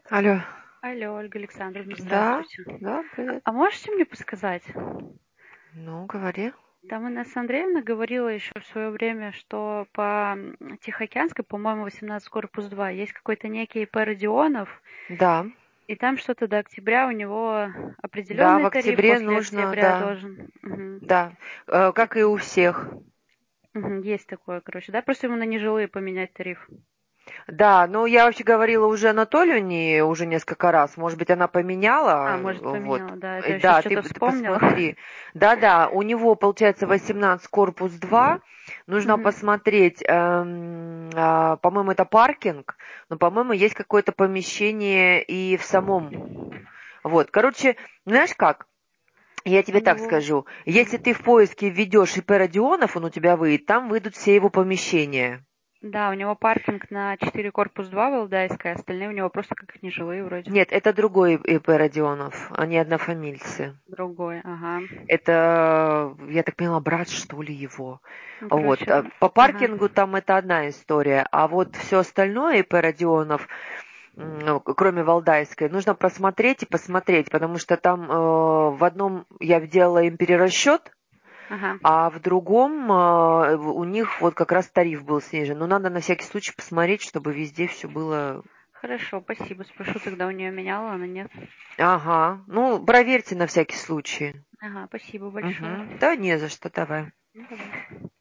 Алло. Алло, Ольга Александровна, Да, здравствуйте. да, привет. А можете мне подсказать? Ну, говори. Там Инесса Андреевна говорила еще в свое время, что по Тихоокеанской, по-моему, 18 корпус 2, есть какой-то некий ИП Родионов, Да, и там что-то до октября у него да, в определенный тариф, октябре после нужно, октября да, должен. Мгм. да, как и у всех. Мгм. Есть такое, короче, да? Просто ему на нежилые поменять тариф. Да, ну я вообще говорила уже Анатолию не уже несколько раз. Может быть, она А, поменяла, может, вот. поменяла, да. Это я сейчас Да, ты, что-то ты вспомнила. посмотри. Да-да, у него получается 18 корпус 2. Нужно Мгм. посмотреть, по-моему, это паркинг, но, по-моему, есть какое-то помещение и в самом. Вот, короче, знаешь как? Я У тебе так него... скажу. Если Мгм. ты в поиске введешь ИП Родионов, он у тебя выйдет, там выйдут все его помещения. Да, у него паркинг на 4 корпус 2 Валдайская, остальные у него просто как нежилые вроде. Нет, это другой ИП Родионов. Они однофамильцы. Другой, ага. Это, я так поняла, брат, что ли, его. Ну, Вот. короче, По ага. паркингу там это одна история. А вот все остальное ИП Родионов, ну, кроме Валдайской, нужно просмотреть и посмотреть, потому что там в одном я делала им перерасчет, Ага. а в другом у них вот как раз тариф был снижен. Но надо на всякий случай посмотреть, чтобы везде все было. Хорошо, спасибо. Спрошу тогда у нее меняла, она нет. Ага. Ну, проверьте на всякий случай. Ага, спасибо большое. Угу. Да не за что, давай. Ну, давай.